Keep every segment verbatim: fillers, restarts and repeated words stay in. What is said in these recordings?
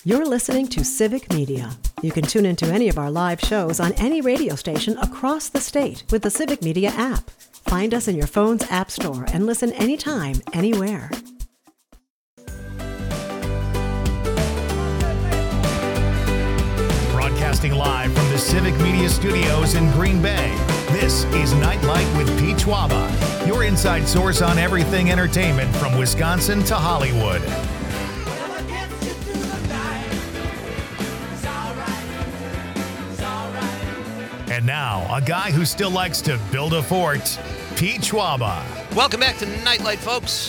You're listening to Civic Media. You can tune into any of our live shows on any radio station across the state with the Civic Media app. Find us in your phone's app store and listen anytime, anywhere. Broadcasting live from the Civic Media Studios in Green Bay, this is Nightlight with Pete Schwaba, your inside source on everything entertainment from Wisconsin to Hollywood. And now, a guy who still likes to build a fort, Pete Schwaba. Welcome back to Nightlight, folks.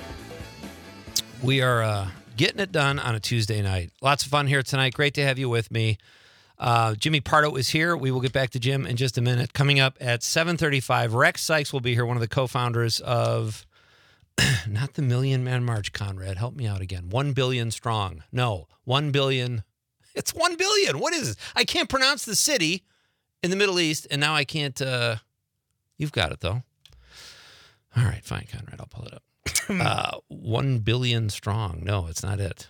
We are uh, getting it done on a Tuesday night. Lots of fun here tonight. Great to have you with me. Uh, Jimmy Pardo is here. We will get back to Jim in just a minute. Coming up at seven thirty-five, Rex Sikes will be here, one of the co-founders of, not the Million Man March, Conrad. Help me out again. One billion strong. No, one billion. It's one billion. What is it? I can't pronounce the city in the Middle East, and now I can't. Uh, you've got it, though. All right, fine, Conrad. I'll pull it up. uh, one billion strong. No, it's not it.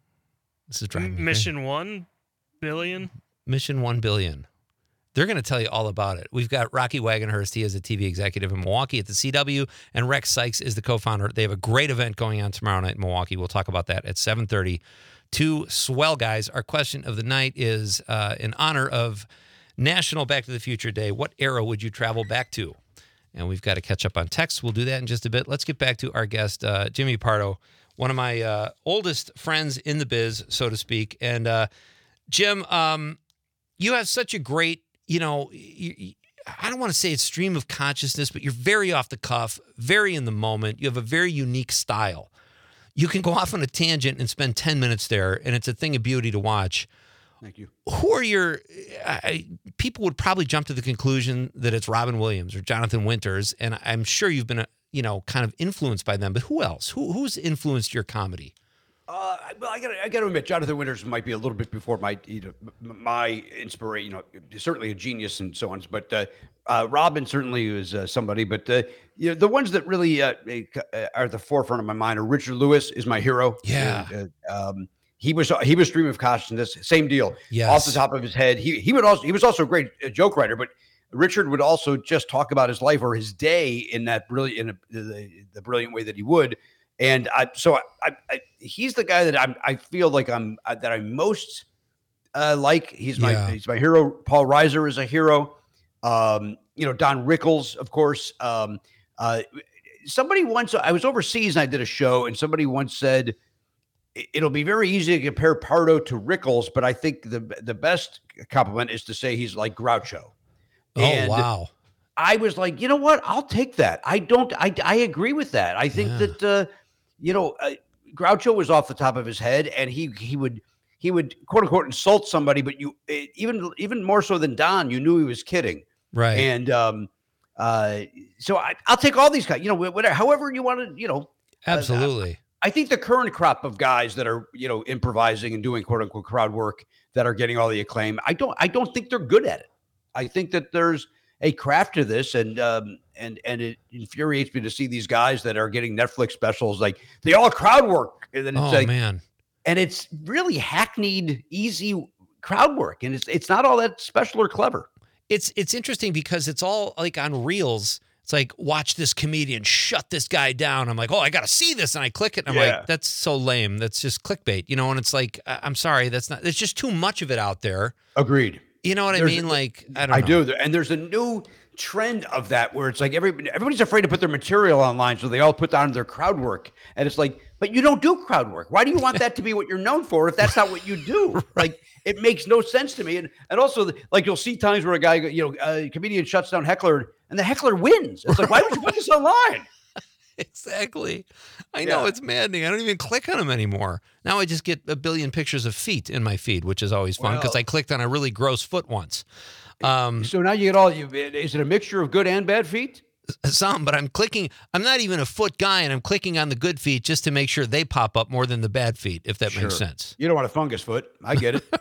This is driving me Mission crazy. one billion? Mission one billion. They're going to tell you all about it. We've got Rocky Wagenhurst. He is a T V executive in Milwaukee at the C W, and Rex Sikes is the co-founder. They have a great event going on tomorrow night in Milwaukee. We'll talk about that at seven thirty. Two swell guys. Our question of the night is uh, in honor of National Back to the Future Day. What era would you travel back to? And we've got to catch up on text. We'll do that in just a bit. Let's get back to our guest, uh, Jimmy Pardo, one of my uh, oldest friends in the biz, so to speak. And uh, Jim, um, you have such a great, you know, you, you, I don't want to say it's stream of consciousness, but you're very off the cuff, very in the moment. You have a very unique style. You can go off on a tangent and spend ten minutes there, and it's a thing of beauty to watch. Thank you. Who are your, I, people would probably jump to the conclusion that it's Robin Williams or Jonathan Winters, and I'm sure you've been, you know, kind of influenced by them, but who else? Who Who's influenced your comedy? Uh, well, I got I got to admit, Jonathan Winters might be a little bit before my you know, my inspiration. You know, certainly a genius and so on. But uh, uh, Robin certainly is uh, somebody. But uh, you know, the ones that really uh, are at the forefront of my mind are Richard Lewis is my hero. Yeah. And, uh, um, He was he was stream of consciousness, same deal. Yes. Off the top of his head. He he would also he was also a great joke writer, but Richard would also just talk about his life or his day in that brilliant in a, the, the brilliant way that he would. And I so I, I, I he's the guy that I'm I feel like I'm that I most uh, like. He's my Yeah. he's my hero. Paul Reiser is a hero. Um, you know, Don Rickles, of course. Um, uh, somebody once I was overseas and I did a show, and somebody once said, it'll be very easy to compare Pardo to Rickles, but I think the the best compliment is to say he's like Groucho. Oh, And wow. I was like, you know what? I'll take that. I don't. I I agree with that. I think Yeah. that uh, you know, uh, Groucho was off the top of his head, and he he would he would quote unquote insult somebody, but you even even more so than Don, you knew he was kidding. Right. And um, uh, so I, I'll take all these guys. You know, whatever, however you want to. You know, Absolutely. I think the current crop of guys that are, you know, improvising and doing quote unquote crowd work that are getting all the acclaim, I don't, I don't think they're good at it. I think that there's a craft to this, and um, and and it infuriates me to see these guys that are getting Netflix specials like they all crowd work, and then it's Oh, like, man. and it's really hackneyed, easy crowd work, and it's it's not all that special or clever. It's it's interesting because it's all like on Reels. It's like, watch this comedian shut this guy down. I'm like, oh, I got to see this. And I click it. And I'm Yeah. like, that's so lame. That's just clickbait, you know? And it's like, I- I'm sorry. That's not, there's just too much of it out there. Agreed. You know what There's- I mean? Like, I don't I know. do. And there's a new trend of that where it's like everybody, everybody's afraid to put their material online. So they all put down their crowd work. And it's like, but you don't do crowd work. Why do you want that to be what you're known for if that's not what you do? Right. Like, it makes no sense to me. And and also, like, you'll see times where a guy, you know, a comedian shuts down heckler and the heckler wins. It's like, why would you put this online? Exactly. I know, Yeah. it's maddening. I don't even click on them anymore. Now I just get a billion pictures of feet in my feed, which is always fun because Well- I clicked on a really gross foot once. Um, So now you get all, you. Is it a mixture of good and bad feet? some, but I'm clicking. I'm not even a foot guy, and I'm clicking on the good feet just to make sure they pop up more than the bad feet, if that makes Sure. sense. You don't want a fungus foot. I get it.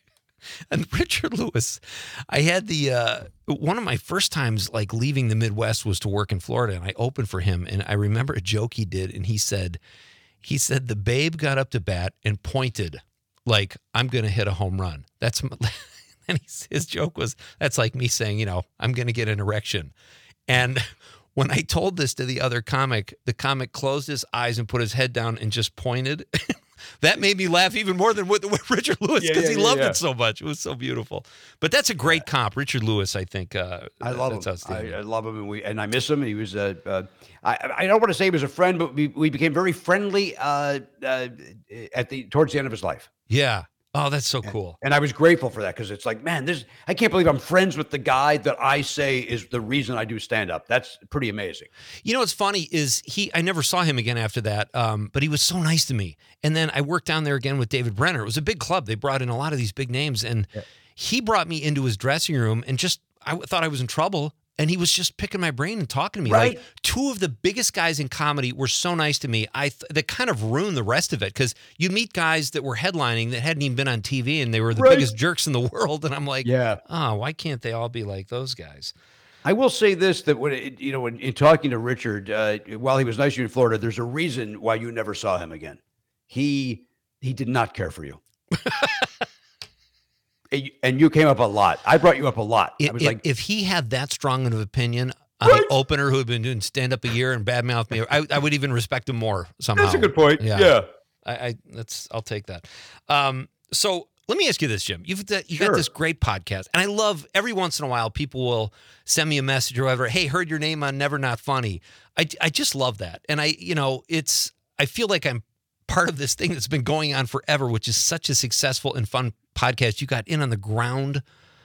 And Richard Lewis, I had the uh, one of my first times like leaving the Midwest was to work in Florida, and I opened for him, and I remember a joke he did, and he said, he said the Babe got up to bat and pointed like, I'm going to hit a home run. That's my, and he's, his joke was, that's like me saying, you know, I'm going to get an erection. And when I told this to the other comic, the comic closed his eyes and put his head down and just pointed. That made me laugh even more than with, with Richard Lewis because yeah, yeah, he loved yeah. it so much. It was so beautiful. But that's a great yeah. comp. Richard Lewis, I think. Uh, I love that's him. I, I love him, and we and I miss him. He was. Uh, uh, I I don't want to say he was a friend, but we, we became very friendly uh, uh, at the towards the end of his life. Yeah. Oh, that's so cool. And, and I was grateful for that because it's like, man, this I can't believe I'm friends with the guy that I say is the reason I do stand up. That's pretty amazing. You know what's funny is he I never saw him again after that, um, but he was so nice to me. And then I worked down there again with David Brenner. It was a big club. They brought in a lot of these big names, and yeah. he brought me into his dressing room and just I thought I was in trouble. And he was just picking my brain and talking to me. Right. Like two of the biggest guys in comedy were so nice to me. I th- that kind of ruined the rest of it because you meet guys that were headlining that hadn't even been on T V and they were the right. biggest jerks in the world. And I'm like, yeah, oh, why can't they all be like those guys? I will say this, that when it, you know, in, in talking to Richard, uh, while he was nice to you in Florida, there's a reason why you never saw him again. He he did not care for you. And you came up a lot. I brought you up a lot. If, I was if, like, if he had that strong of an opinion on right. the opener who had been doing stand up a year and badmouth me, I, I would even respect him more somehow. That's a good point. Yeah, yeah. I, I that's I'll take that. Um, so let me ask you this, Jim. You've got, you sure. got this great podcast, and I love every once in a while people will send me a message or whatever. Hey, heard your name on Never Not Funny. I I just love that, and I you know it's I feel like I'm part of this thing that's been going on forever, which is such a successful and fun podcast. You got in on the ground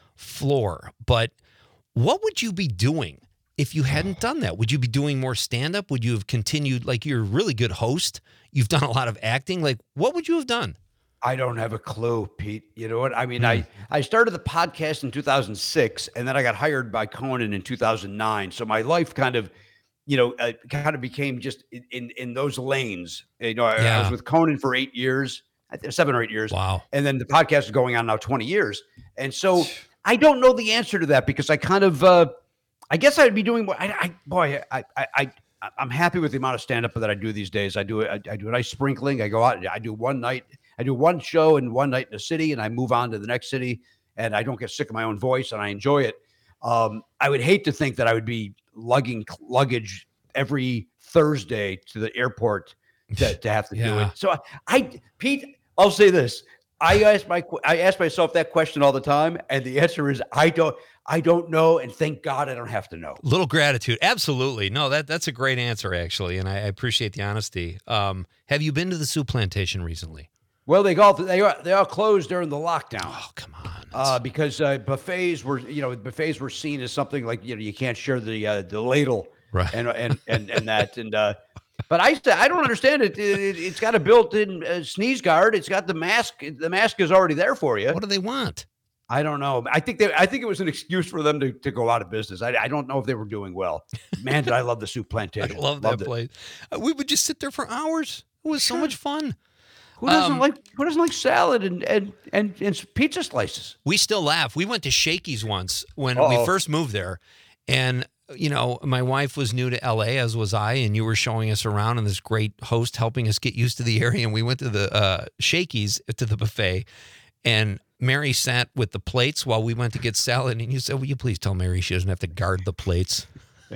floor, but what would you be doing if you hadn't done that? Would you be doing more stand-up? Would you have continued, like you're a really good host? You've done a lot of acting. Like, what would you have done? I don't have a clue, Pete. You know what? I mean, mm. I, I started the podcast in two thousand six, and then I got hired by Conan in two thousand nine. So my life kind of, you know, uh, kind of became just in, in, in those lanes. You know, I, yeah. I was with Conan for eight years. Seven or eight years. Wow. And then the podcast is going on now twenty years. And so I don't know the answer to that because I kind of, uh, I guess I'd be doing what I, I boy, I, I, I, I'm happy with the amount of stand-up that I do these days. I do it. I, I do a nice sprinkling. I go out, I do one night, I do one show and one night in a city and I move on to the next city and I don't get sick of my own voice and I enjoy it. Um, I would hate to think that I would be lugging luggage every Thursday to the airport to, to have to yeah. do it. So I, I, Pete, I'll say this. I ask my, I ask myself that question all the time. And the answer is, I don't, I don't know. And thank God I don't have to know. Little gratitude. Absolutely. No, that that's a great answer actually. And I, I appreciate the honesty. Um, have you been to the Soup Plantation recently? Well, they all, they all, they all closed during the lockdown. Oh, come on. Uh, because uh, buffets were, you know, buffets were seen as something like, you know, you can't share the, uh, the ladle right. and, and, and, and that. And, uh, But I I don't understand it. it, it it's got a built-in uh, sneeze guard. It's got the mask. The mask is already there for you. What do they want? I don't know. I think they. I think it was an excuse for them to, to go out of business. I, I don't know if they were doing well. Man, did I love the Soup Plantation. I love Loved that it. place. Uh, we would just sit there for hours. It was Sure. so much fun. Who doesn't Um, like Who doesn't like salad and and and, and pizza slices? We still laugh. We went to Shakey's once when Uh-oh. we first moved there, and you know, my wife was new to L A, as was I, and you were showing us around and this great host helping us get used to the area. And we went to the uh, Shakey's, to the buffet, and Mary sat with the plates while we went to get salad. And you said, will you please tell Mary she doesn't have to guard the plates?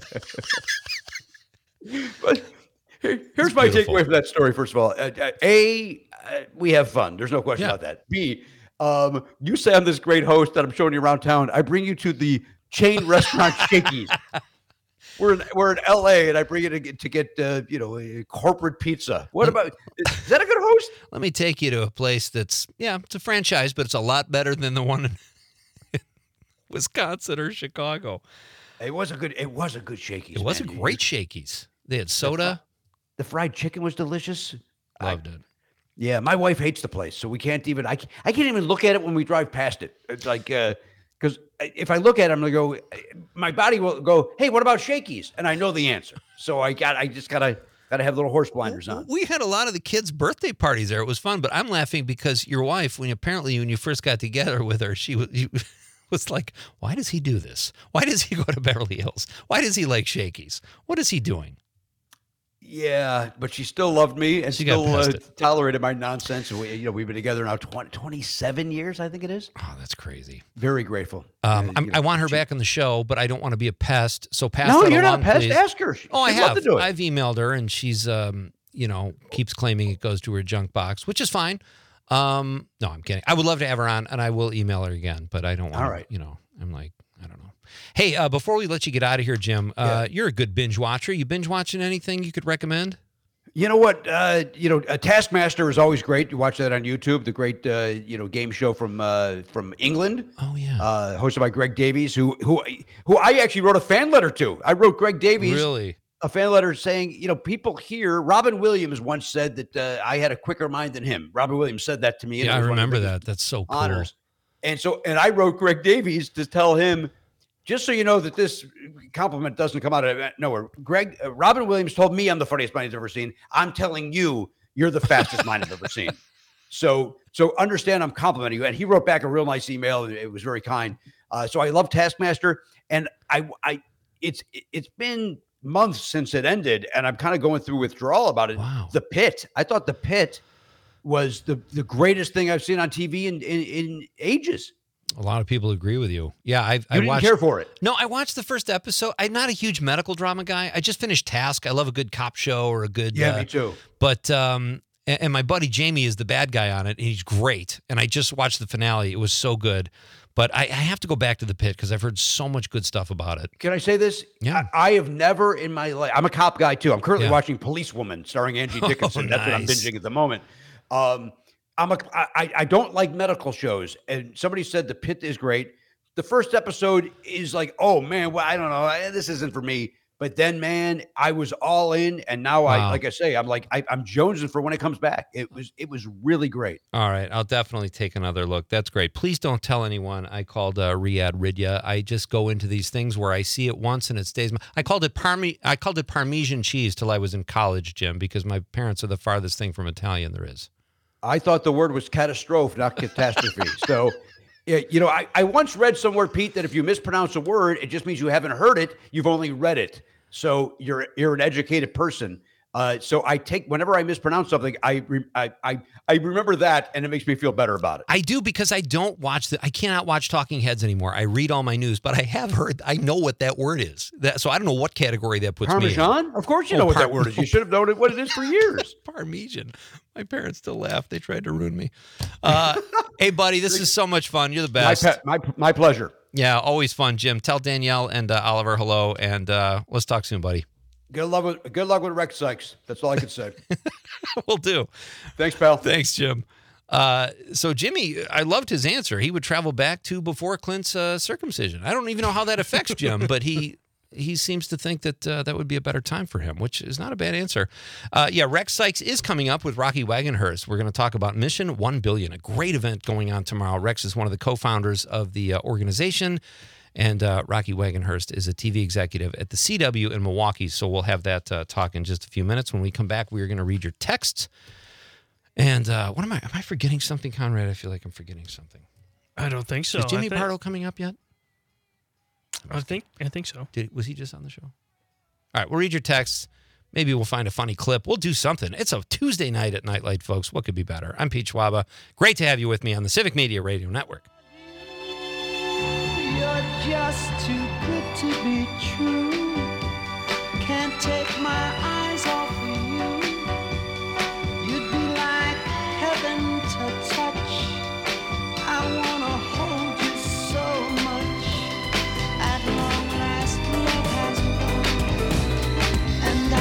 But here- here's my beautiful. takeaway from that story. First of all, uh, uh, A, uh, we have fun. There's no question Yeah. about that. B, um, you say I'm this great host that I'm showing you around town. I bring you to the chain restaurant Shakey's. We're in, we're in L A, and I bring you to get, to get uh, you know, a corporate pizza. What about, is that a good host? Let me take you to a place that's, yeah, it's a franchise, but it's a lot better than the one in Wisconsin or Chicago. It was a good, it was a good Shakey's. It was man. a great Shakey's. They had soda. The fried chicken was delicious. Loved I, it. Yeah, my wife hates the place, so we can't even, I, I can't even look at it when we drive past it. It's like, uh, because if I look at it, I'm going to go, my body will go, hey, what about Shakey's? And I know the answer. So I got, I just got to, got to have little horse blinders on. We had a lot of the kids' birthday parties there. It was fun, but I'm laughing because your wife, when apparently when you first got together with her, she was, you, was like, why does he do this? Why does he go to Beverly Hills? Why does he like Shakey's? What is he doing? Yeah, but she still loved me and She got still uh, past it. tolerated my nonsense. And we, you know, we've been together now twenty, twenty-seven years, I think it is. Oh, that's crazy. Very grateful. Um, Uh, I'm, you know, I want her she- back on the show, but I don't want to be a pest. So pass No, that you're along, not a pest. please. Ask her. Oh, I She'd love have. to do it. I've emailed her, and she's, um, you know, keeps claiming it goes to her junk box, which is fine. Um, no, I'm kidding. I would love to have her on, and I will email her again, but I don't want. All right. You know, I'm like, I don't know. Hey, uh, before we let you get out of here, Jim, uh, you're a good binge watcher. You binge watching anything you could recommend? You know what? Uh, you know, a Taskmaster is always great. You watch that on YouTube. The great, uh, you know, game show from uh, from England, Oh yeah. uh, hosted by Greg Davies, who who who I actually wrote a fan letter to. I wrote Greg Davies really? a fan letter saying, you know, people here. Robin Williams once said that uh, I had a quicker mind than him. Robin Williams said that to me. and Yeah, it I was one of the remember biggest that. That's so cool. honors. And so, and I wrote Greg Davies to tell him, just so you know that this compliment doesn't come out of nowhere. Greg, uh, Robin Williams told me I'm the funniest mind he's ever seen. I'm telling you, you're the fastest mind I've ever seen. So, so understand I'm complimenting you. And he wrote back a real nice email. It was very kind. Uh, so I love Taskmaster, and I, I, it's, it's been months since it ended, and I'm kind of going through withdrawal about it. Wow. The Pit. I thought The Pit was the the greatest thing I've seen on T V in in, in ages. A lot of people agree with you. Yeah, I've, You I didn't watched. care for it. No, I watched the first episode. I'm not a huge medical drama guy. I just finished Task. I love a good cop show or a good. Yeah, uh, me too. But um, and, and my buddy Jamie is the bad guy on it, and he's great. And I just watched the finale. It was so good. But I, I have to go back to The Pit because I've heard so much good stuff about it. Can I say this? Yeah. I, I have never in my life. I'm a cop guy too. I'm currently Yeah. watching Policewoman starring Angie Dickinson. That's what I'm nice. binging at the moment. Um, I'm a. I, I don't like medical shows, and somebody said The Pit is great. The first episode is like, oh man, well, I don't know, this isn't for me. But then, man, I was all in, and now I, Wow. like I say, I'm like, I, I'm jonesing for when it comes back. It was, it was really great. All right, I'll definitely take another look. That's great. Please don't tell anyone I called uh, Riyadh Ridya. I just go into these things where I see it once and it stays. I called it parme. I called it Parmesan cheese till I was in college, Jim, because my parents are the farthest thing from Italian there is. I thought the word was catastrophe, not catastrophe. So, yeah, you know, I, I once read somewhere, Pete, that if you mispronounce a word, it just means you haven't heard it. You've only read it. So you're you're an educated person. Uh, so I take whenever I mispronounce something, I, re, I I I remember that, and it makes me feel better about it. I do because I don't watch the. I cannot watch Talking Heads anymore. I read all my news, but I have heard. I know what that word is. That, so I don't know what category that puts me in. Parmesan? Of course you Oh, know what par- that word is. You should have known it, what it is for years. Parmesan. My parents still laugh. They tried to ruin me. Uh, hey, buddy, this is so much fun. You're the My, best. pe- my my pleasure. Yeah, always fun, Jim. Tell Danielle and uh, Oliver hello, and uh, let's talk soon, buddy. Good luck with good luck with Rex Sykes. That's all I can say. We'll do. Thanks, pal. Thanks, Jim. Uh, so Jimmy, I loved his answer. He would travel back to before Clint's uh, circumcision. I don't even know how that affects Jim, but he he seems to think that uh, that would be a better time for him, which is not a bad answer. Uh, yeah, Rex Sykes is coming up with Rocky Wagonhurst. We're going to talk about Mission one billion, a great event going on tomorrow. Rex is one of the co-founders of the uh, organization. And uh, Rocky Wagonhurst is a T V executive at the C W in Milwaukee. So we'll have that uh, talk in just a few minutes. When we come back, we are going to read your texts. And uh, what am I? Am I forgetting something, Conrad? I feel like I'm forgetting something. I don't think so. Is Jimmy I think, Pardo coming up yet? I think I think so. Did, was he just on the show? All right, we'll read your texts. Maybe we'll find a funny clip. We'll do something. It's a Tuesday night at Nightlight, folks. What could be better? I'm Pete Schwaba. Great to have you with me on the Civic Media Radio Network. You're just too good to be true. Can't take my eyes off of you. You'd be like heaven to touch. I wanna hold you so much. At long last, love has won, and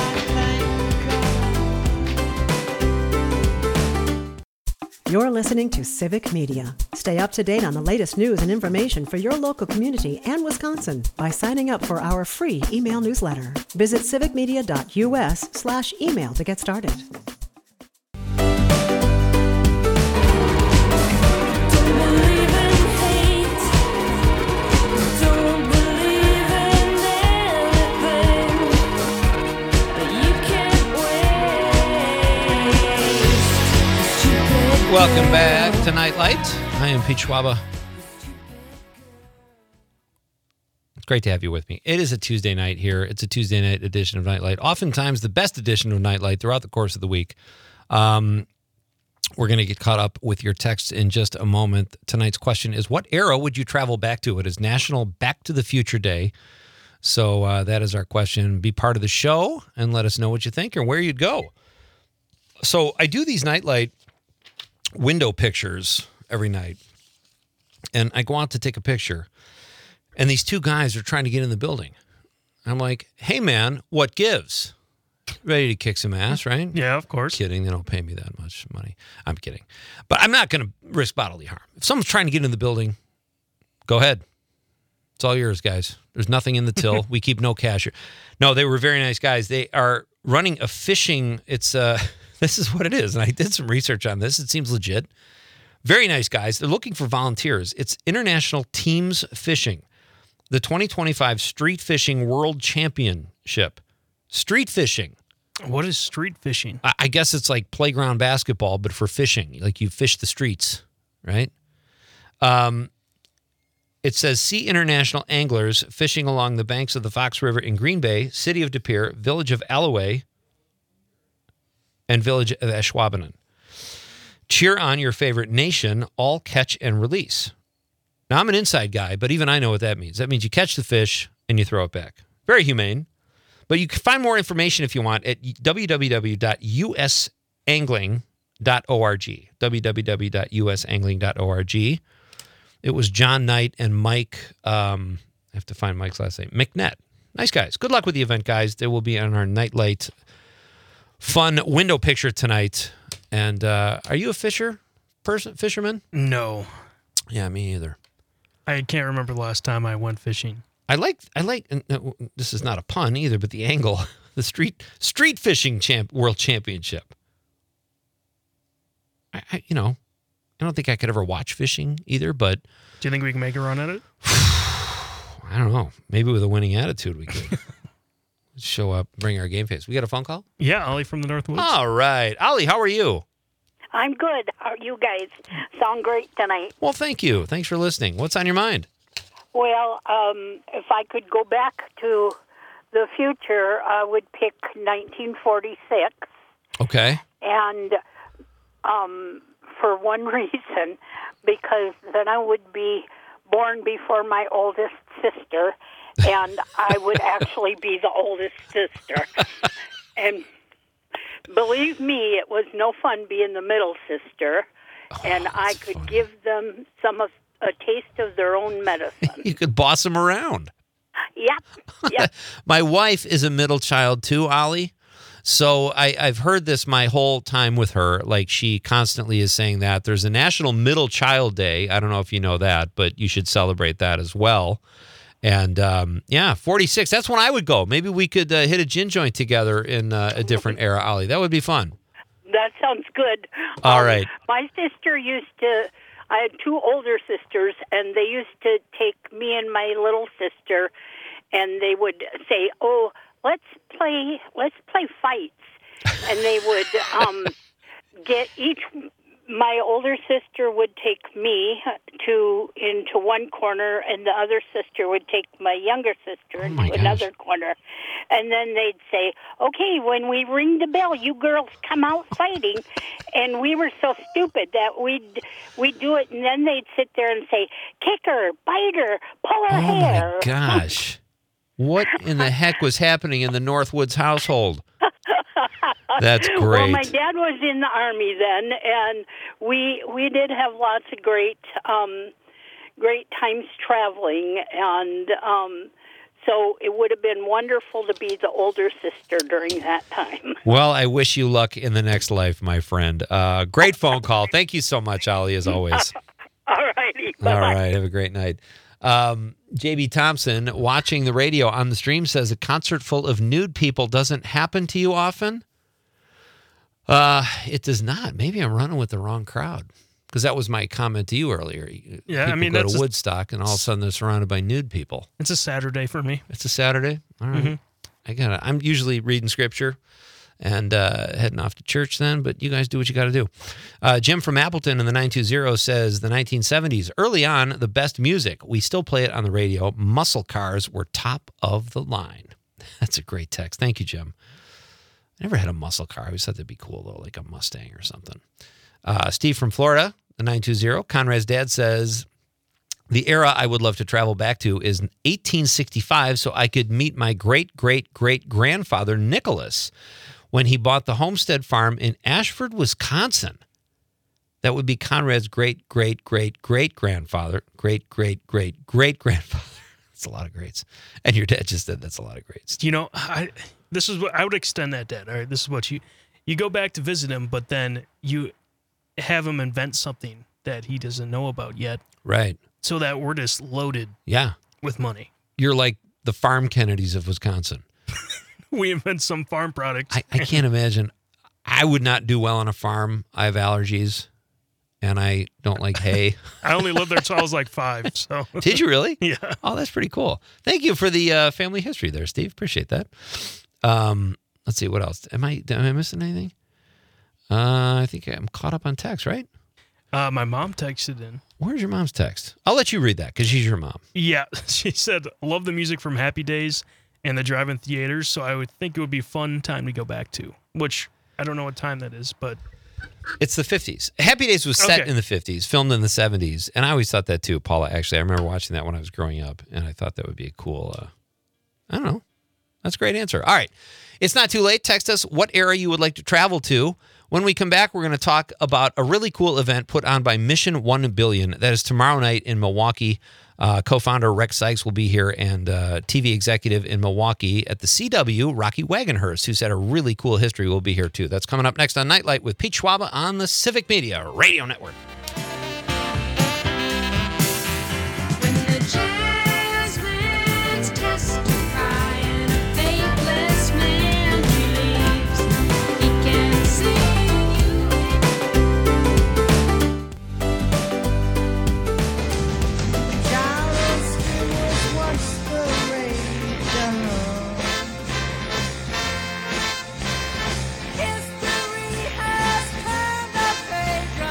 I thank God. You're listening to Civic Media. Stay up to date on the latest news and information for your local community and Wisconsin by signing up for our free email newsletter. Visit civicmedia.us slash email to get started. Welcome back to Nightlight. I am Pete Schwaba. great to have you with me. It is a Tuesday night here. It's a Tuesday night edition of Nightlight. Oftentimes the best edition of Nightlight throughout the course of the week. Um, we're going to get caught up with your texts in just a moment. Tonight's question is, what era would you travel back to? It is National Back to the Future Day. So uh, that is our question. Be part of the show and let us know what you think or where you'd go. So I do these Nightlight window pictures every night. And I go out to take a picture. And these two guys are trying to get in the building. I'm like, hey, man, what gives? Ready to kick some ass, right? Yeah, of course. Kidding. They don't pay me that much money. I'm kidding. But I'm not going to risk bodily harm. If someone's trying to get in the building, go ahead. It's all yours, guys. There's nothing in the till. We keep no cash. No, they were very nice guys. They are running a fishing. It's uh, this is what it is. And I did some research on this. It seems legit. Very nice guys. They're looking for volunteers. It's International Teams Fishing. The twenty twenty-five Street Fishing World Championship. Street fishing. What is street fishing? I guess it's like playground basketball, but for fishing. Like you fish the streets, right? Um, it says, see international anglers fishing along the banks of the Fox River in Green Bay, City of De Pere, Village of Alloway, and Village of Ashwaubenon. Cheer on your favorite nation, all catch and release. Now, I'm an inside guy, but even I know what that means. That means you catch the fish and you throw it back. Very humane. But you can find more information if you want at w w w dot u s angling dot org. w w w dot u s angling dot org. It was John Knight and Mike, um, I have to find Mike's last name, McNett. Nice guys. Good luck with the event, guys. They will be on our Nightlight fun window picture tonight. And uh, are you a fisher person, fisherman? No. Yeah, me either. I can't remember the last time I went fishing. I like, I like, and this is not a pun either, but the angle, the street street fishing champ, world championship. I, I, you know, I don't think I could ever watch fishing either, but. Do you think we can make a run at it? I don't know. Maybe with a winning attitude we could. Show up, bring our game face. We got a phone call? Yeah, Ollie from the Northwoods. All right. Ollie, how are you? I'm good. How you guys sound great tonight. Well, thank you. Thanks for listening. What's on your mind? Well, um, if I could go back to the future, I would pick nineteen forty-six. Okay. And um, for one reason, because then I would be born before my oldest sister, and I would actually be the oldest sister. And believe me, it was no fun being the middle sister, oh, and I could funny. give them some of a taste of their own medicine. You could boss them around. Yep, yep. My wife is a middle child too, Ollie. So I, I've heard this my whole time with her. Like she constantly is saying that there's a National Middle Child Day. I don't know if you know that, but you should celebrate that as well. And um, yeah, forty-six. That's when I would go. Maybe we could uh, hit a gin joint together in uh, a different era, Ollie. That would be fun. That sounds good. All um, right. My sister used to, I had two older sisters, and they used to take me and my little sister, and they would say, oh, let's play, let's play fights. And they would um, get each, my older sister would take me to into one corner, and the other sister would take my younger sister Oh into my gosh. another corner. And then they'd say, okay, when we ring the bell, you girls come out fighting. And we were so stupid that we'd, we'd do it, and then they'd sit there and say, kick her, bite her, pull her Oh hair. my gosh. What in the heck was happening in the Northwoods household? That's great. Well, my dad was in the Army then, and we we did have lots of great um, great times traveling, and um, so it would have been wonderful to be the older sister during that time. Well, I wish you luck in the next life, my friend. Uh, great phone call. Thank you so much, Ollie, as always. All righty. Bye-bye. All right. Have a great night. Um, J B Thompson, watching the radio on the stream, says a concert full of nude people doesn't happen to you often. Uh, it does not. Maybe I'm running with the wrong crowd, because that was my comment to you earlier. Yeah, I People mean, go that's to a- Woodstock and all of a sudden they're surrounded by nude people. It's a Saturday for me. It's a Saturday. All right. Mhm. I got it. I'm usually reading scripture and uh, heading off to church then. But you guys do what you got to do. Uh, Jim from Appleton in the nine two zero says the nineteen seventies, early on, the best music. We still play it on the radio. Muscle cars were top of the line. That's a great text. Thank you, Jim. I never had a muscle car. I always thought that'd be cool, though, like a Mustang or something. Uh, Steve from Florida, the nine two zero. Conrad's dad says, the era I would love to travel back to is eighteen sixty-five so I could meet my great-great-great-grandfather, Nicholas, when he bought the homestead farm in Ashford, Wisconsin. That would be Conrad's great-great-great-great-grandfather. Great-great-great-great-grandfather. That's a lot of greats. And your dad just said that's a lot of greats. You know, I this is what I would extend that, Dad. All right, this is what you you go back to visit him, but then you have him invent something that he doesn't know about yet. Right. So that we're just loaded Yeah. with money. You're like the farm Kennedys of Wisconsin. We invent some farm product. I, I can't imagine. I would not do well on a farm. I have allergies, and I don't like hay. I only lived there till I was like five. So Did you really? Yeah. Oh, that's pretty cool. Thank you for the uh, family history there, Steve. Appreciate that. Um, let's see. What else? Am I, am I missing anything? Uh, I think I'm caught up on text, right? Uh, my mom texted in. Where's your mom's text? I'll let you read that because she's your mom. Yeah, she said, love the music from Happy Days and the drive-in theaters, so I would think it would be a fun time to go back to, which I don't know what time that is, but... It's the fifties. Happy Days was set Okay. in the fifties, filmed in the seventies, and I always thought that too, Paula. Actually, I remember watching that when I was growing up, and I thought that would be a cool, uh, I don't know. That's a great answer. All right. It's not too late. Text us what era you would like to travel to. When we come back, we're going to talk about a really cool event put on by Mission one billion. That is tomorrow night in Milwaukee. Uh, co-founder Rex Sykes will be here, and uh, T V executive in Milwaukee at the C W, Rocky Wagenhurst, who's had a really cool history, will be here too. That's coming up next on Nightlight with Pete Schwaba on the Civic Media Radio Network. When the jazzman's testifying, a faithless man believes he can sing you. Charleston was once the rage. History has turned the page.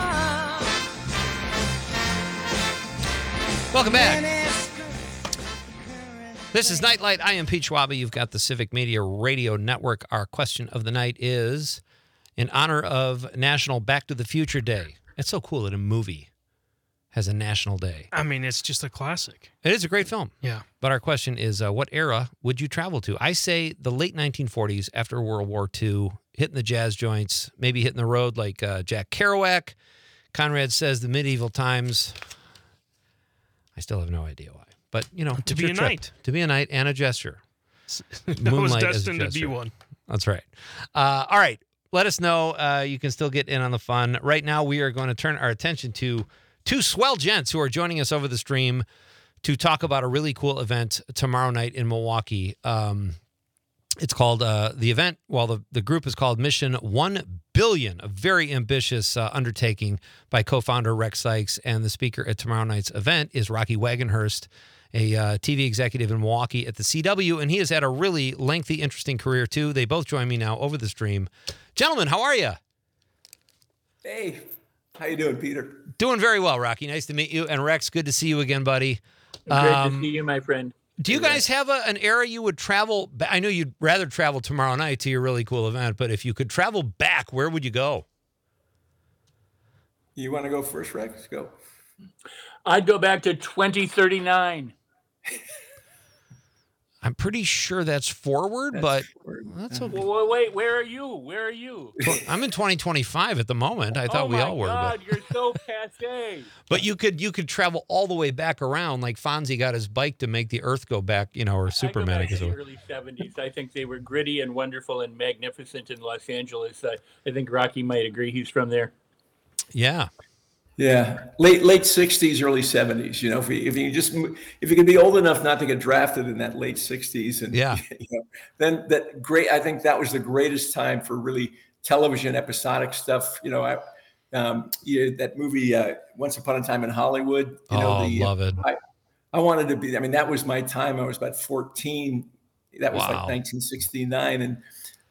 Welcome back. This is Nightlight. I am Pete Schwaba. You've got the Civic Media Radio Network. Our question of the night is, in honor of National Back to the Future Day. It's so cool that a movie has a national day. I mean, it's just a classic. It is a great film. Yeah. But our question is, uh, what era would you travel to? I say the late nineteen forties after World War Two, hitting the jazz joints, maybe hitting the road like uh, Jack Kerouac. Conrad says the medieval times. I still have no idea why. But, you know, To it's be your a trip. night. To be a night and a gesture. That was Moonlight as a destined to be gesture. one. That's right. Uh, all right. Let us know. Uh, you can still get in on the fun. Right now, we are going to turn our attention to two swell gents who are joining us over the stream to talk about a really cool event tomorrow night in Milwaukee. Um, it's called uh, the event, well, the, the group is called Mission one billion, a very ambitious uh, undertaking by co-founder Rex Sykes. And the speaker at tomorrow night's event is Rocky Wagenhurst, a uh, T V executive in Milwaukee at the C W, and he has had a really lengthy, interesting career, too. They both join me now over the stream. Gentlemen, how are you? Hey, how you doing, Peter? Doing very well, Rocky. Nice to meet you. And Rex, good to see you again, buddy. Great Um, to see you, my friend. Do you guys have a, an era you would travel? ba- I know you'd rather travel tomorrow night to your really cool event, but if you could travel back, where would you go? You want to go first, Rex? Go. I'd go back to twenty thirty-nine. I'm pretty sure that's forward, but that's okay. Well, wait, where are you? Where are you? I'm in twenty twenty-five at the moment. I thought oh we my all were. God, But, you're so passe. but you could you could travel all the way back around, like Fonzie got his bike to make the Earth go back, you know, or I go Superman. back to the early seventies. I think they were gritty and wonderful and magnificent in Los Angeles. I, I think Rocky might agree. He's from there. Yeah. Yeah, late late sixties, early seventies. You know, if you if you just mo- if you could be old enough not to get drafted in that late sixties, and Yeah. you know, then that great. I think that was the greatest time for really television episodic stuff. You know, I, um, you, that movie uh, Once Upon a Time in Hollywood. You know, Oh, the, love it. I, I wanted to be. I mean, that was my time. I was about fourteen. That was Wow. like nineteen sixty-nine, and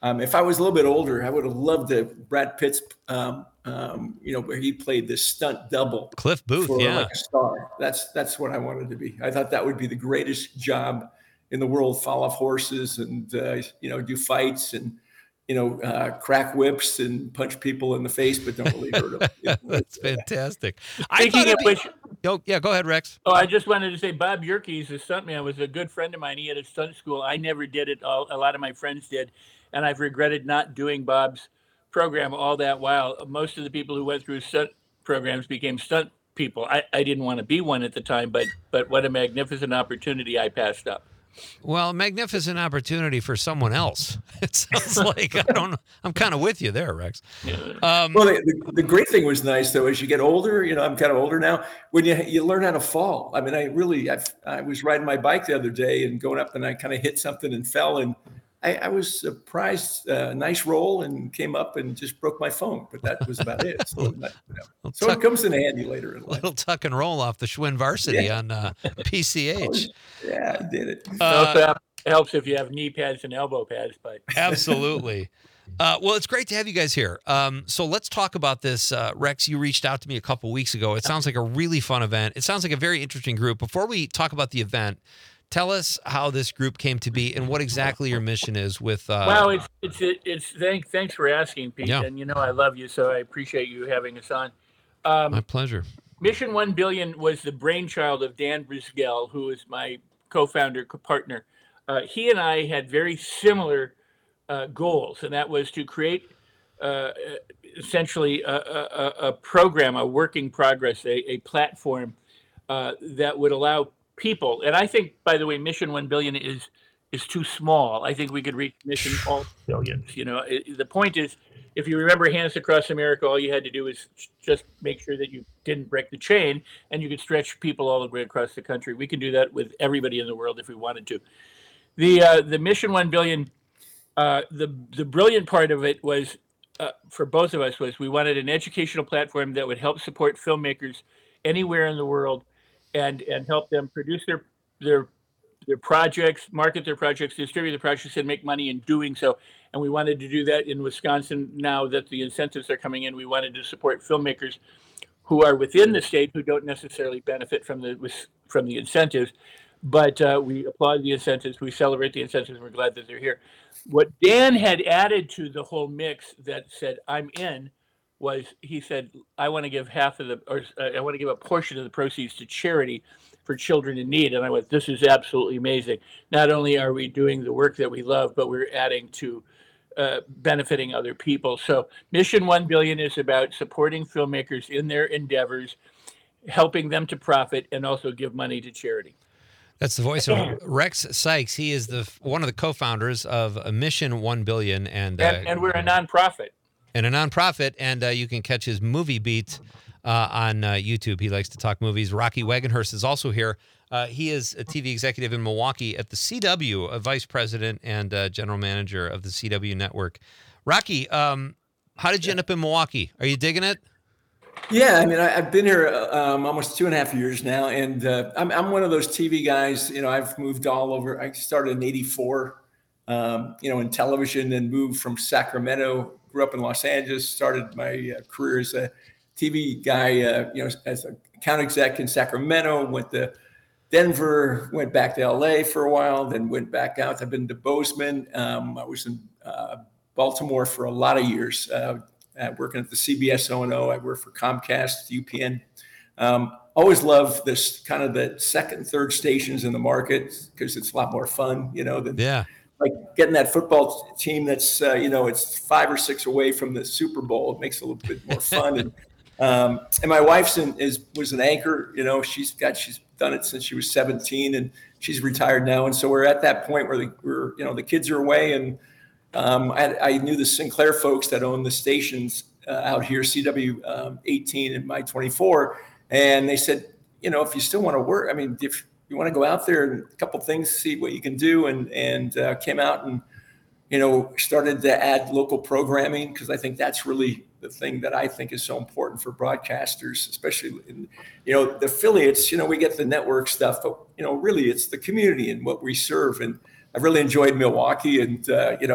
Um, if I was a little bit older, I would have loved the Brad Pitt's, um, um, you know, where he played this stunt double. Cliff Booth, for yeah. like a star. That's that's what I wanted to be. I thought that would be the greatest job in the world. Fall off horses and uh, you know, do fights and you know, uh, crack whips and punch people in the face, but don't really hurt them. You know, That's uh, fantastic. I Speaking thought of it'd be- which, Yo, yeah, go ahead, Rex. oh, I just wanted to say Bob Yerkes, the stuntman, was a good friend of mine. He had a stunt school. I never did it. All, a lot of my friends did, and I've regretted not doing Bob's program all that while. Most of the people who went through stunt programs became stunt people. I, I didn't want to be one at the time, but but what a magnificent opportunity I passed up. Well, magnificent opportunity for someone else. It sounds like I don't know. I'm kind of with you there, Rex. Um, Well, the, the, the great thing was nice though, as you get older, you know, I'm kind of older now, when you you learn how to fall. I mean, I really, I, I was riding my bike the other day and going up and I kind of hit something and fell and I, I was surprised, uh, nice roll and came up and just broke my phone, but that was about it. So, you know, so it comes in handy later in life. little tuck and roll off the Schwinn Varsity Yeah. on uh, P C H. Yeah, I did it. It also helps if you have knee pads and elbow pads, but Absolutely. Uh, well, it's great to have you guys here. Um, so let's talk about this. Uh, Rex, you reached out to me a couple weeks ago. It sounds like a really fun event. It sounds like a very interesting group. Before we talk about the event, tell us how this group came to be and what exactly your mission is with. Uh, well, it's it's it's thank thanks for asking, Pete. Yeah. And you know I love you, so I appreciate you having us on. Um, My pleasure. Mission One Billion was the brainchild of Dan Brisgell, who is my co-founder, co-partner. Uh, he and I had very similar uh, goals, and that was to create uh, essentially a, a, a program, a work in progress, a, a platform uh, that would allow people. And I think, by the way, Mission One Billion is is too small. I think we could reach Mission all billions. You know, it, the point is, if you remember Hands Across America, all you had to do was just make sure that you didn't break the chain, and you could stretch people all the way across the country. We can do that with everybody in the world if we wanted to. The uh, the Mission One Billion, uh, the the brilliant part of it was uh, for both of us was we wanted an educational platform that would help support filmmakers anywhere in the world, and and help them produce their their their projects, market their projects, distribute their projects, and make money in doing so. And we wanted to do that in Wisconsin. Now that the incentives are coming in, we wanted to support filmmakers who are within the state who don't necessarily benefit from the from the incentives. But uh, we applaud the incentives, we celebrate the incentives, and we're glad that they're here. What Dan had added to the whole mix that said, I'm in, was he said, I want to give half of the, or uh, I want to give a portion of the proceeds to charity for children in need. And I went, this is absolutely amazing. Not only are we doing the work that we love, but we're adding to uh, benefiting other people. So Mission One Billion is about supporting filmmakers in their endeavors, helping them to profit, and also give money to charity. That's the voice of Rex Sykes. He is the one of the co-founders of a Mission One Billion, and uh, And, and we're a nonprofit. and a nonprofit. And uh, you can catch his movie beat uh, on uh, YouTube. He likes to talk movies. Rocky Wagenhurst is also here. Uh, he is a T V executive in Milwaukee at the C W, a vice president and uh, general manager of the C W network. Rocky, um, how did you end up in Milwaukee? Are you digging it? Yeah, I mean, I, I've been here um, almost two and a half years now, and uh, I'm I'm one of those T V guys. You know, I've moved all over. I started in eighty-four, um, you know, in television, and moved from Sacramento. Grew up in Los Angeles. Started my uh, career as a T V guy. Uh, you know, as an account exec in Sacramento. Went to Denver. Went back to L A for a while. Then went back out. I've been to Bozeman. Um, I was in uh, Baltimore for a lot of years. Uh, Uh, working at the C B S O and O. I work for Comcast, U P N. Um, always love this kind of the second and third stations in the market because it's a lot more fun, you know, than Yeah. like getting that football team that's, uh, you know, it's five or six away from the Super Bowl. It makes it a little bit more fun. and um, and my wife's in, is was an anchor, you know, she's got, she's done it since she was seventeen and she's retired now. And so we're at that point where the, we're, you know, the kids are away and Um, I, I knew the Sinclair folks that own the stations uh, out here, C W um, eighteen and My twenty-four, and they said, you know, if you still want to work, I mean, if you want to go out there and a couple things, see what you can do, and and uh, came out and, you know, started to add local programming because I think that's really the thing that I think is so important for broadcasters, especially in, you know, the affiliates. You know, we get the network stuff, but you know, really, it's the community and what we serve. And I really enjoyed Milwaukee, and uh, you know,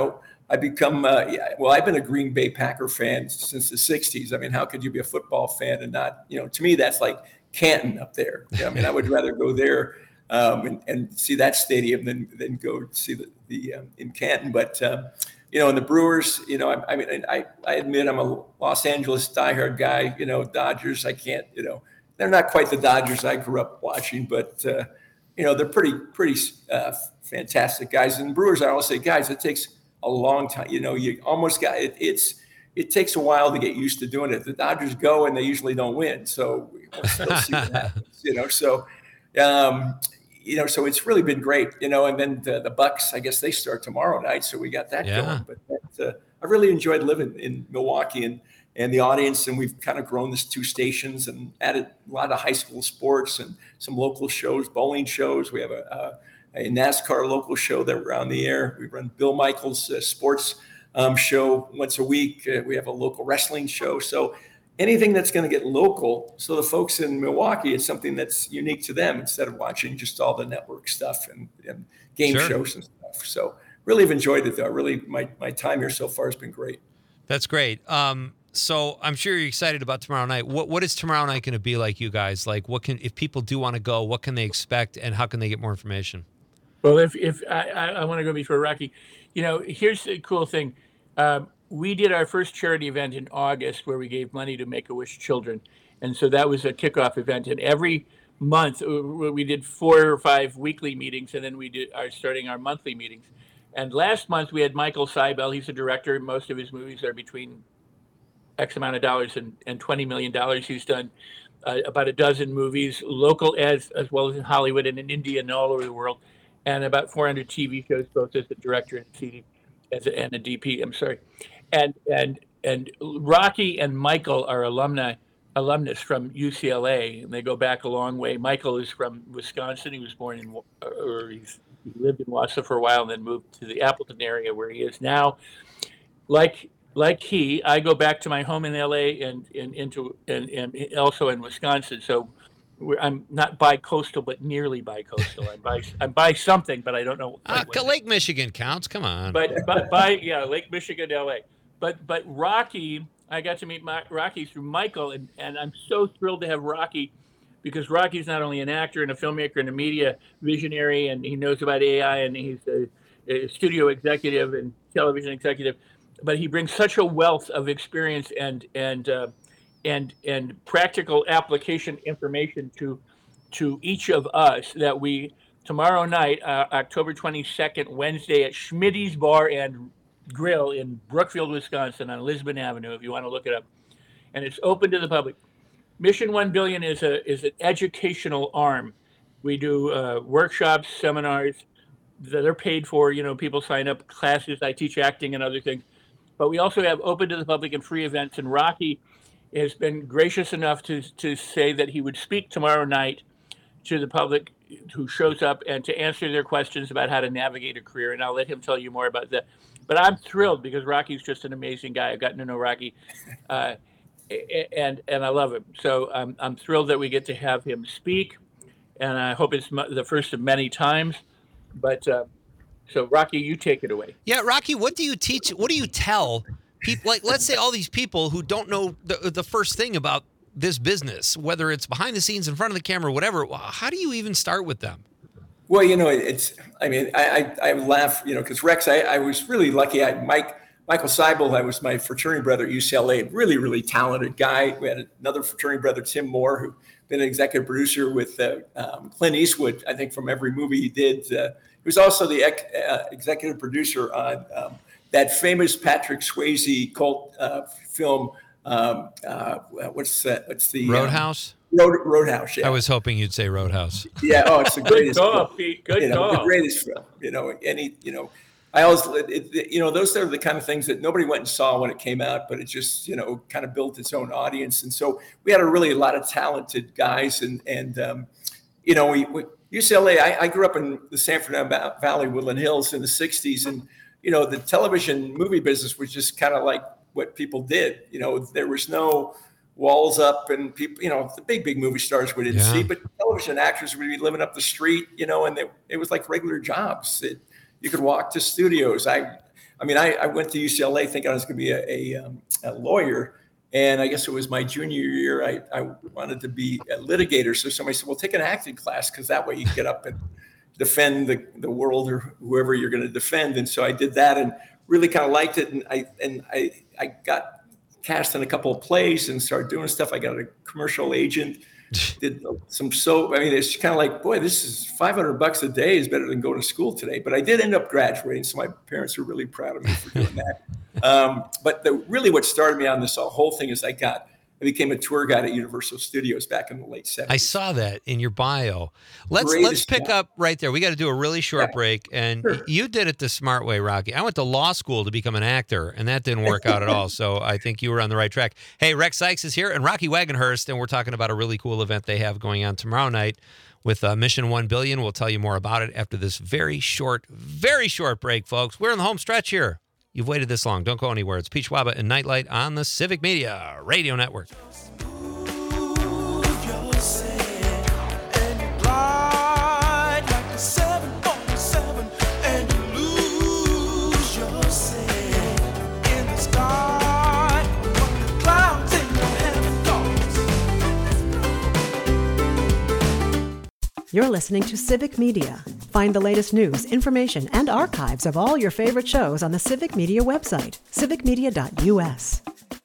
I become, uh, yeah, well, I've been a Green Bay Packer fan since the sixties. I mean, how could you be a football fan and not, you know, to me, that's like Canton up there. I mean, I would rather go there um, and, and see that stadium than, than go see the, the um, in Canton. But, um, you know, and the Brewers, you know, I, I mean, I, I admit I'm a Los Angeles diehard guy, you know, Dodgers, I can't, you know, they're not quite the Dodgers I grew up watching, but, uh, you know, they're pretty, pretty uh, fantastic guys. And Brewers, I always say, guys, it takes a long time. You know, you almost got it. It's, it takes a while to get used to doing it. The Dodgers go and they usually don't win. So we'll still see what happens, you know, so, um, you know, so it's really been great, you know, and then the, the Bucks, I guess they start tomorrow night. So we got that Yeah. going, but that, uh, I really enjoyed living in Milwaukee and, and the audience. And we've kind of grown this two stations and added a lot of high school sports and some local shows, bowling shows. We have a, a, a NASCAR local show that we're on the air. We run Bill Michaels' uh, sports um, show once a week. Uh, we have a local wrestling show. So anything that's going to get local, so the folks in Milwaukee, it's something that's unique to them instead of watching just all the network stuff and, and game Sure. shows and stuff. So really have enjoyed it, though. Really, my, my time here so far has been great. That's great. Um, so I'm sure you're excited about tomorrow night. What What is tomorrow night going to be like, you guys? Like, what can, if people do want to go, what can they expect and how can they get more information? Well, if if I, I, I want to go before Rocky, you know, here's the cool thing. Um, we did our first charity event in August where we gave money to Make-A-Wish children. And so that was a kickoff event. And every month uh, we did four or five weekly meetings, and then we did are starting our monthly meetings. And last month we had Michael Seibel. He's a director. Most of his movies are between X amount of dollars and, and twenty million dollars. He's done uh, about a dozen movies, local as, as well as in Hollywood and in India and all over the world, and about four hundred T V shows, both as a director and C D, as a, and a D P. I'm sorry. And and and Rocky and Michael are alumni alumnus from U C L A, and they go back a long way. Michael is from Wisconsin. He was born in, or he's, he lived in Wausau for a while, and then moved to the Appleton area where he is now. Like like he, I go back to my home in L A and and into and, and also in Wisconsin. So we're, I'm not bi-coastal, but nearly bi-coastal. I'm by I'm by something, but I don't know. Uh, what- Lake Michigan counts. Come on. but but by yeah, Lake Michigan, L A. But but Rocky, I got to meet my, Rocky through Michael, and, and I'm so thrilled to have Rocky, because Rocky's not only an actor and a filmmaker and a media visionary, and he knows about A I, and he's a, a studio executive and television executive, but he brings such a wealth of experience and and uh, and and practical application information to to each of us that we tomorrow night, uh, October twenty-second, Wednesday at Schmitty's Bar and Grill in Brookfield, Wisconsin, on Lisbon Avenue, if you want to look it up, and it's open to the public. Mission One Billion is a is an educational arm. We do uh, workshops, seminars that are paid for. You know, people sign up, classes. I teach acting and other things, but we also have open to the public and free events. And Rocky has been gracious enough to to say that he would speak tomorrow night to the public who shows up and to answer their questions about how to navigate a career. And I'll let him tell you more about that. But I'm thrilled because Rocky's just an amazing guy. I've gotten to know Rocky, uh, and and I love him. So I'm I'm thrilled that we get to have him speak, and I hope it's m- the first of many times. But uh, so Rocky, you take it away. Yeah, Rocky, what do you teach? What do you tell people? Like, let's say all these people who don't know the, the first thing about this business, whether it's behind the scenes, in front of the camera, whatever. How do you even start with them? Well, you know, it's, I mean, I, I, I laugh, you know, because Rex, I, I was really lucky. I, Mike, Michael Seibel, I was my fraternity brother at U C L A, really, really talented guy. We had another fraternity brother, Tim Moore, who been an executive producer with uh, um, Clint Eastwood, I think, from every movie he did. Uh, he was also the ec- uh, executive producer on um, that famous Patrick Swayze cult uh, film. Um, uh, what's that? What's the Roadhouse? Um, Road, Roadhouse, yeah. I was hoping you'd say Roadhouse. Yeah, oh, it's the Good greatest call, film. Pete. Good you know, call. the greatest film. You know, any, you know, I always, it, it, you know, those are the kind of things that nobody went and saw when it came out, but it just, you know, kind of built its own audience. And so we had a really a lot of talented guys, and and um, you know, we, we U C L A. I, I grew up in the San Fernando Valley, Woodland Hills, in the sixties, and you know, the television movie business was just kind of like what people did. You know, there was no walls up and people, you know, the big, big movie stars we didn't Yeah. see, but television actors would be living up the street, you know, and they, it was like regular jobs. It, you could walk to studios. I, I mean, I, I went to U C L A thinking I was going to be a, a, um, a lawyer. And I guess it was my junior year. I, I wanted to be a litigator. So somebody said, well, take an acting class, because that way you get up and defend the, the world or whoever you're going to defend. And so I did that and really kind of liked it. And I and I, I got cast in a couple of plays and started doing stuff. I got a commercial agent, did some soap. I mean, it's kind of like, boy, this is five hundred bucks a day is better than going to school today. But I did end up graduating. So my parents are really proud of me for doing that. Um, but the, really what started me on this whole thing is I got, I became a tour guide at Universal Studios back in the late seventies. I saw that in your bio. Let's Greatest let's pick job. up right there. We got to do a really short Yeah. break, and Sure. you did it the smart way, Rocky. I went to law school to become an actor, and that didn't work out at all. So I think you were on the right track. Hey, Rex Sykes is here, and Rocky Wagenhurst, and we're talking about a really cool event they have going on tomorrow night with uh, Mission One Billion. We'll tell you more about it after this very short, very short break, folks. We're in the home stretch here. You've waited this long. Don't go anywhere. It's Pete Schwaba and Nightlight on the Civic Media Radio Network. You're listening to Civic Media. Find the latest news, information, and archives of all your favorite shows on the Civic Media website, civic media dot u s.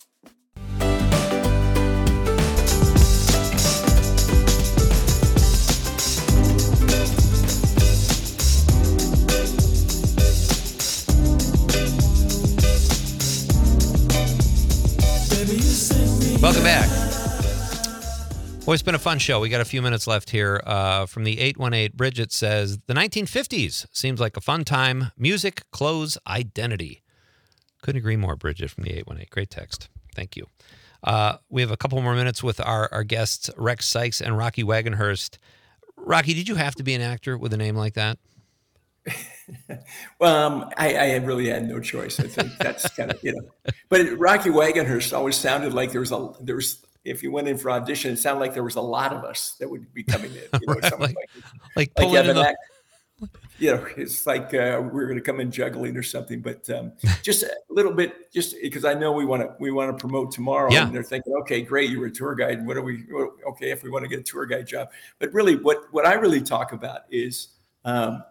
Welcome back. Well, it's been a fun show. We got a few minutes left here. Uh, from the eight one eight, Bridget says, the nineteen fifties seems like a fun time. Music, clothes, identity. Couldn't agree more, Bridget, from the eight one eight. Great text. Thank you. Uh, we have a couple more minutes with our, our guests, Rex Sykes and Rocky Wagenhurst. Rocky, did you have to be an actor with a name like that? Well, um, I, I really had no choice. I think that's kind of, you know, but Rocky Wagenhurst always sounded like there was a, there was, if you went in for audition, it sounded like there was a lot of us that would be coming in, you know, Right, something like- like, Like like pulling you have in an the- act, you know, it's like uh, we're going to come in juggling or something, but um, just a little bit, just because I know we want to, we want to promote tomorrow, Yeah. and they're thinking, okay, great, you were a tour guide. What are we? Okay, if we want to get a tour guide job, but really, what what I really talk about is um,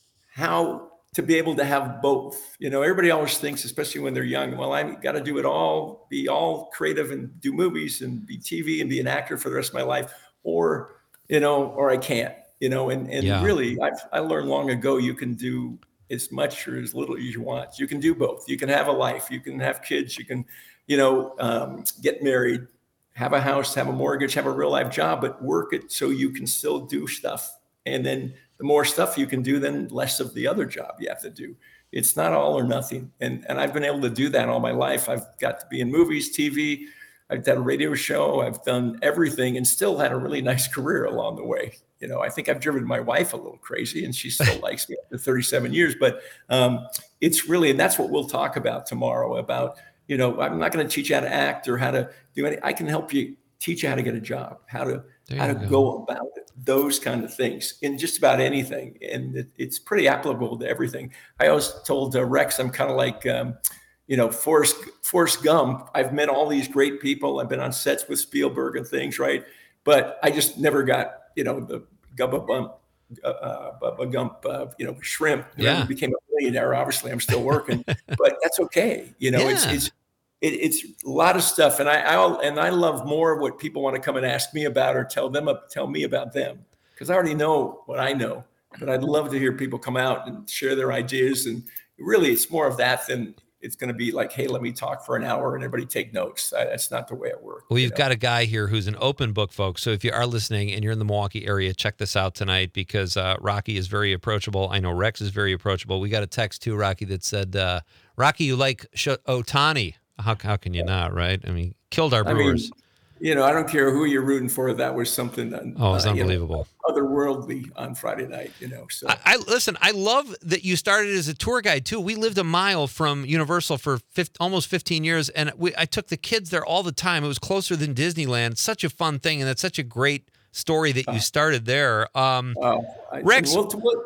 how to be able to have both. You know, everybody always thinks, especially when they're young, well, I got to do it all, be all creative and do movies and be T V and be an actor for the rest of my life, or, you know, or I can't, you know, and, and Yeah. really, I've, I learned long ago, you can do as much or as little as you want. You can do both. You can have a life, you can have kids, you can, you know, um, get married, have a house, have a mortgage, have a real life job, but work it so you can still do stuff. And then the more stuff you can do, then less of the other job you have to do. It's not all or nothing. And, and I've been able to do that all my life. I've got to be in movies, T V, I've done a radio show, I've done everything and still had a really nice career along the way. You know, I think I've driven my wife a little crazy and she still likes me after thirty-seven years, but um, it's really, and that's what we'll talk about tomorrow about, you know, I'm not going to teach you how to act or how to do any, I can help you teach you how to get a job, how to, There how you to go. go about it, those kind of things in just about anything. And it, it's pretty applicable to everything. I always told uh, Rex, I'm kind of like, um, you know, Forrest, Forrest Gump. I've met all these great people. I've been on sets with Spielberg and things, right? But I just never got, you know, the Gubba Bump, uh, uh, Bubba Gump, uh, you know, shrimp. Yeah. Never became a millionaire. Obviously, I'm still working, but that's okay. You know, it's Yeah. it's it, it's a lot of stuff, and I, I and I love more what people want to come and ask me about or tell them tell me about them, because I already know what I know. But I'd love to hear people come out and share their ideas, and really, it's more of that than it's going to be like, hey, let me talk for an hour and everybody take notes. I, that's not the way it works. Well, you you've know? got a guy here who's an open book, folks. So if you are listening and you're in the Milwaukee area, check this out tonight because uh, Rocky is very approachable. I know Rex is very approachable. We got a text too, Rocky, that said, uh, Rocky, you like Sh- Otani. How, how can you not, right? I mean, killed our I mean, Brewers. you know, I don't care who you're rooting for. That was something uh, Oh, it's you know, unbelievable. otherworldly on Friday night, you know. So I, I listen. I love that you started as a tour guide too. We lived a mile from Universal for fifty, almost fifteen years, and we, I took the kids there all the time. It was closer than Disneyland. It's such a fun thing, and that's such a great story that you started there. Um, uh, I- Rex- we'll, we'll,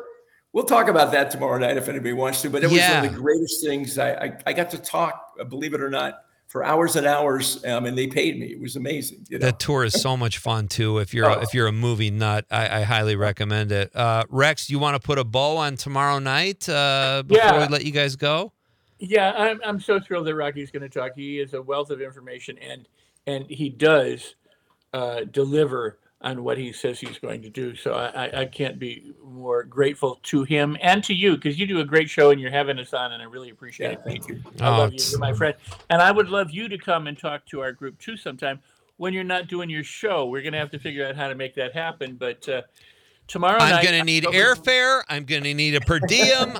We'll talk about that tomorrow night if anybody wants to. But it was Yeah. one of the greatest things. I, I I got to talk, believe it or not, for hours and hours, um, and they paid me. It was amazing. You know? That tour is so much fun too. If you're Oh. a, if you're a movie nut, I, I highly recommend it. Uh, Rex, you want to put a bow on tomorrow night uh, before Yeah. we let you guys go? Yeah, I'm I'm so thrilled that Rocky's going to talk. He is a wealth of information, and and he does uh, deliver on what he says he's going to do. So I, I- I can't be more grateful to him and to you, because you do a great show and you're having us on, and I really appreciate Yeah, it. thank you. I Oh, love you. it's- You're my friend, and I would love you to come and talk to our group too sometime when you're not doing your show. We're going to have to figure out how to make that happen, but. Uh, Tomorrow I'm night, going to need October- airfare. I'm going to need a per diem.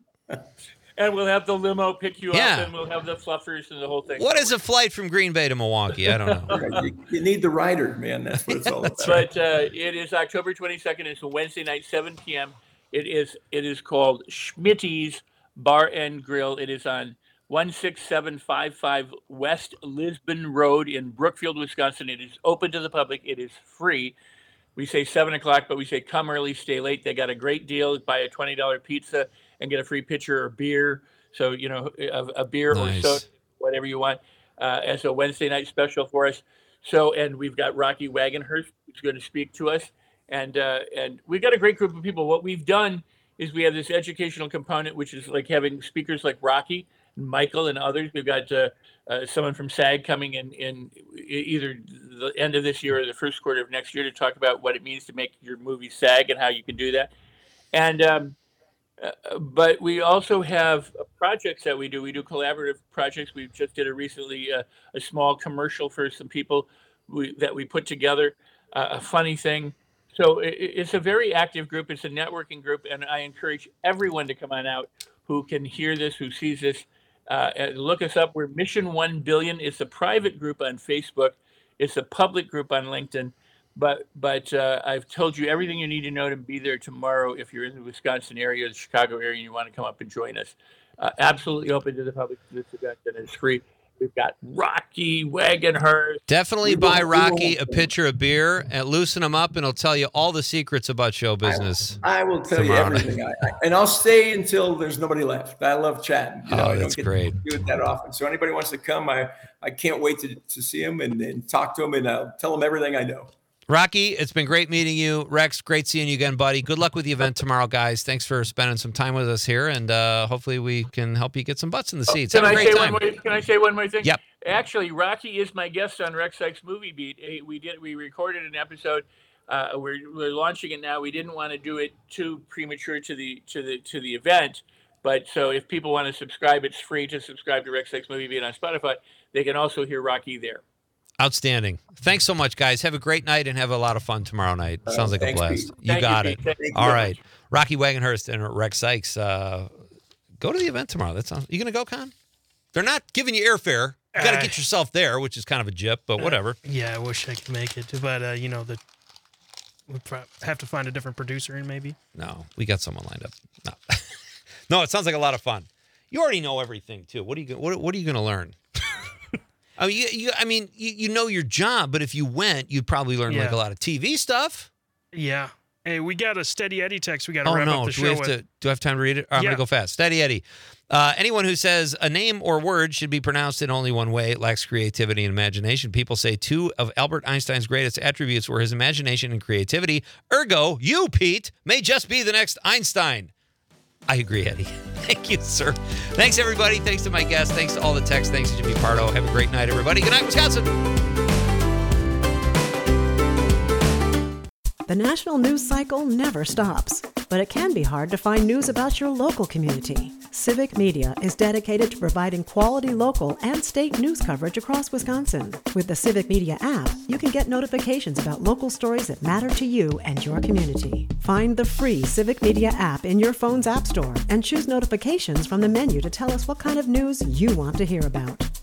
and we'll have the limo pick you Yeah. up, and we'll have the fluffers and the whole thing. What is a flight from Green Bay to Milwaukee? I don't know. Right, you, you need the rider, man. That's what it's all about. But uh, it is October twenty-second. It's a Wednesday night, seven p.m. It is it is called Schmitty's Bar and Grill. It is on one six seven five five West Lisbon Road in Brookfield, Wisconsin. It is open to the public. It is free. We say seven o'clock, but we say come early, stay late. They got a great deal. Buy a twenty dollar pizza and get a free pitcher of beer. So, you know, a, a beer Nice. or soda, whatever you want, uh, as a Wednesday night special for us. So, and we've got Rocky Wagenhurst who's going to speak to us. And uh, and we've got a great group of people. What we've done is we have this educational component, which is like having speakers like Rocky, Michael, and others. We've got uh, uh, someone from SAG coming in, in either the end of this year or the first quarter of next year to talk about what it means to make your movie SAG and how you can do that. And um, uh, but we also have uh, projects that we do. We do collaborative projects. We just did a recently uh, a small commercial for some people we, that we put together. Uh, a funny thing. So it, it's a very active group. It's a networking group, and I encourage everyone to come on out who can hear this, who sees this. Uh, and look us up. We're Mission One Billion. It's a private group on Facebook. It's a public group on LinkedIn. But but uh, I've told you everything you need to know to be there tomorrow if you're in the Wisconsin area or the Chicago area and you want to come up and join us. Uh, absolutely open to the public for this event, and it's free. We've got Rocky Wagenhurst. Definitely We will- buy we will- Rocky a pitcher of beer and loosen him up, and he'll tell you all the secrets about show business. I will tell you Tomorrow night. everything, I, I, and I'll stay until there's nobody left. I love chatting. You know, Oh, I don't that's get great. to do it that often. So anybody wants to come, I, I can't wait to, to see him and, and talk to him, and I'll tell him everything I know. Rocky, it's been great meeting you. Rex, great seeing you again, buddy. Good luck with the event tomorrow, guys. Thanks for spending some time with us here, and uh, hopefully we can help you get some butts in the seats. Can Have a I great say time. one more? Can I say one more thing? Yep. Actually, Rocky is my guest on Rex Sykes Movie Beat. Eh, We did. We recorded an episode. Uh, we're we're launching it now. We didn't want to do it too premature to the to the to the event, but so if people want to subscribe, it's free to subscribe to Rex Sykes Movie Beat on Spotify. They can also hear Rocky there. Outstanding. Thanks so much, guys. Have a great night and have a lot of fun tomorrow night. Uh, Sounds like thanks, a blast. Pete. You Thank you, got Pete. it. Thank you All very right. Rocky Wagenhurst and Rex Sykes. Uh, go to the event tomorrow. That sounds. You gonna go, Con? They're not giving you airfare. You got to Uh, get yourself there, which is kind of a jip, but whatever. Yeah, I wish I could make it, but uh, you know, the we pro- have to find a different producer in maybe. No, we got someone lined up. No, no. It sounds like a lot of fun. You already know everything too. What are you? go- What, what are you going to learn? I mean, you, you, I mean, you, you know your job, but if you went, you'd probably learn like Yeah. a lot of T V stuff. Yeah. Hey, we got a Steady Eddie text. We got to Oh wrap no! up the Do we show have with. to? Do I have time to read it? I'm Yeah. gonna go fast. Steady Eddie. Uh, anyone who says a name or word should be pronounced in only one way lacks creativity and imagination. People say two of Albert Einstein's greatest attributes were his imagination and creativity. Ergo, you, Pete, may just be the next Einstein. I agree, Eddie. Thank you, sir. Thanks, everybody. Thanks to my guests. Thanks to all the texts. Thanks to Jimmy Pardo. Have a great night, everybody. Good night, Wisconsin. The national news cycle never stops, but it can be hard to find news about your local community. Civic Media is dedicated to providing quality local and state news coverage across Wisconsin. With the Civic Media app, you can get notifications about local stories that matter to you and your community. Find the free Civic Media app in your phone's app store and choose notifications from the menu to tell us what kind of news you want to hear about.